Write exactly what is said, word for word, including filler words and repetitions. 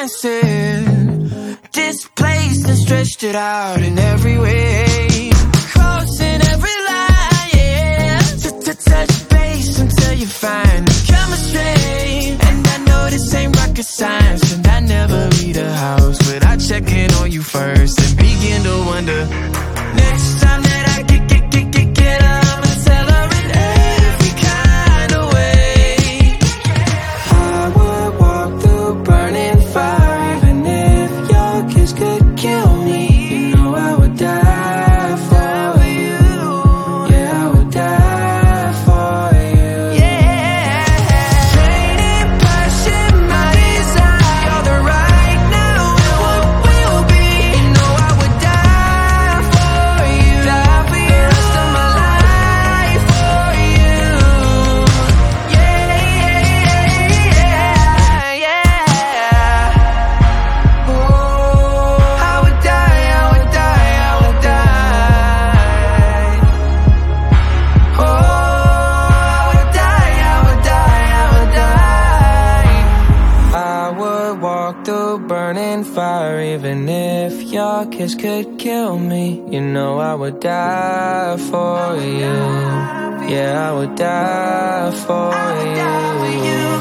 dancing, displaced and stretched it out in every way, crossing every line, yeah, to touch base until you find chemistry. And I know this ain't rocket science, and I never leave the house without checking on you first and begin to wonder, next time that I get, get, get, get, get up, I'ma tell her in every kind of way. I would walk through burning fire, even if your kiss could kill me. You know I would die for you. Yeah, I would die for you. Yeah. Training passion, my desire. You're the right now and what will be. You know I would die for you. Die for you. Rest of my life for you. Yeah, yeah, yeah. Oh, I would die, I would die, I would die. Oh, I would die, I would die, I would die. I would walk through burning fire, even if your kiss could kill me. You know I would die for you. Yeah, I would die for you.